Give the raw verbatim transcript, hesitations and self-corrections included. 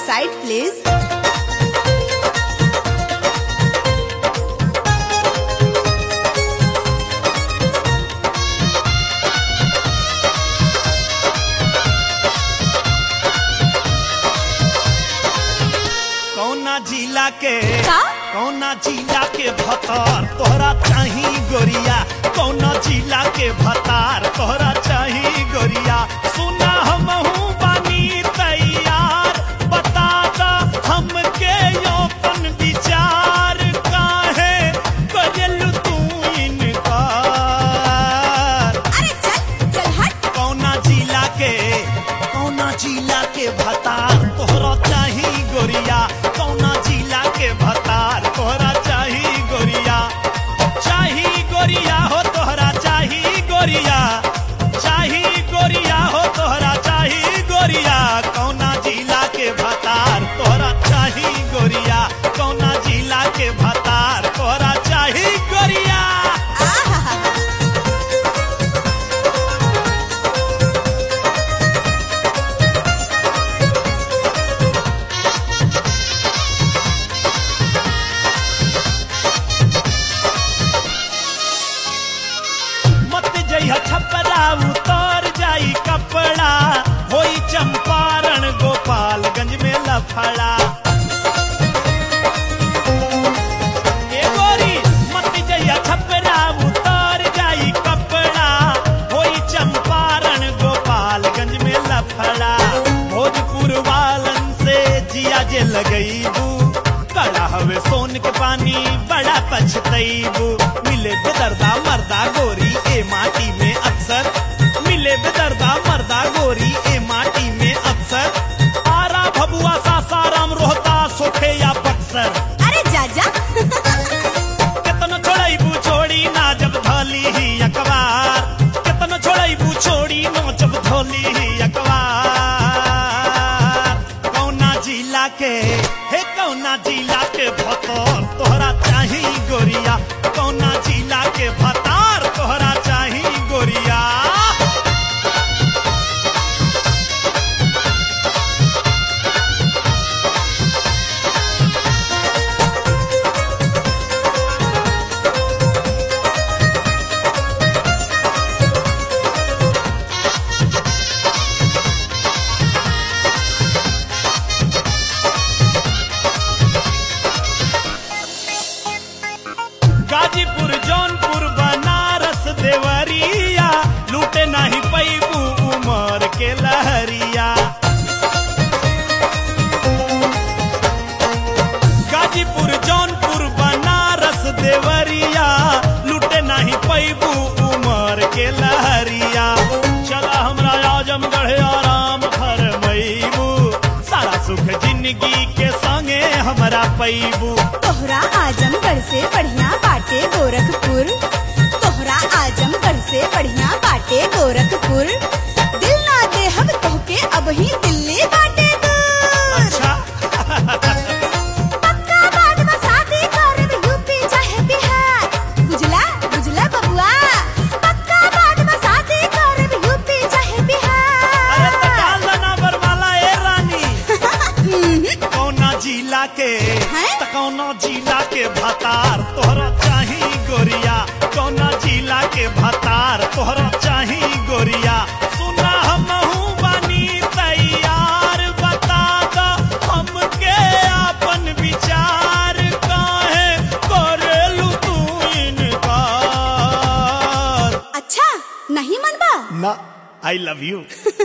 side, please. कौना जिला के का? कौना जिला के भतार तोहरा चाही गोरिया, कौना जिला के भतार तोहरा चाही गोरिया। सुना हमहू बानी तैयार, बता दा हमके अपन विचार, काहे करेलू तू इनकार? अरे चल चल हट। कौना जिला के कौना जिला के भतार तोहरा चाही गोरिया, कौना जिला के भतार तोहरा चाही गोरिया। चाही गोरिया हो तोहरा चाही गोरिया, चाही गोरिया हो तोहरा चाही गोरिया। कौना जिला के भतार तोहरा चाही गोरिया, कौना जिला के भतार तोहरा चाही गोरिया। छपरा उतर जाई कपड़ा, होई चंपारण गोपालगंज में लफड़ा। ए गोरी मत जइया छपरा उतर जाई कपड़ा, होई चंपारण गोपालगंज में लफड़ा। भोजपुर वालन से जिया जे लगईबू, कड़ा हवे सोन के पानी बड़ा पछतईबू। मिले बेदर्दा मर्दा गोरी ए माटी में अक्सर, मिले बेदर्दा मर्दा गोरी ए माटी में अक्सर। आरा भबुआ सासाराम रोहतास सोखे या बक्सर। अरे जाजा। कितन छोड़ईबू छोड़ी ना जब धोली ही अखबार, कितन छोड़ईबू छोड़ी ना जब धोली ही अखबार। कौना जिला के हे कौना जिला के भतार तोहरा चाही गोरिया, कौना जिला के भतार तोहरा चाही गोरिया। गाजीपुर जौनपुर बनारस देवरिया, लूटे नहीं पैबू उमर के लहरिया। गाजीपुर जौनपुर बनारस देवरिया, लूटे नहीं पैबू उमर के लहरिया। चला हमरा आजमगढ़ आराम फरमैबू, सारा सुख जिंदगी के संगे हमरा पैबू। तोहरा आजमगढ़ से बढ़िया बाटे गोरखपुर, तोहरा आजमगढ़ से बढ़िया बाटे गोरखपुर। दिल ना दे हम तोहके अब ही दिल्ली बाटे दूर। अच्छा। पक्का बाद में शादी करब यूपी चाहे बिहार, बुझला बुझला बबुआ। पक्का बाद में शादी करब यूपी चाहे बिहार। अरे तो डाल देना बरमाला ए रानी। कौना जिला के हैं? तो कौना जिला के भतार तोहरा चाही गोरिया, कौना जिला के भतार तोहरा चाही गोरिया। सुना हमहू बानी तैयार, बता दा हमके अपन विचार, काहे करेलू तू इनकार? अच्छा नहीं मनबा? ना, आई लव यू।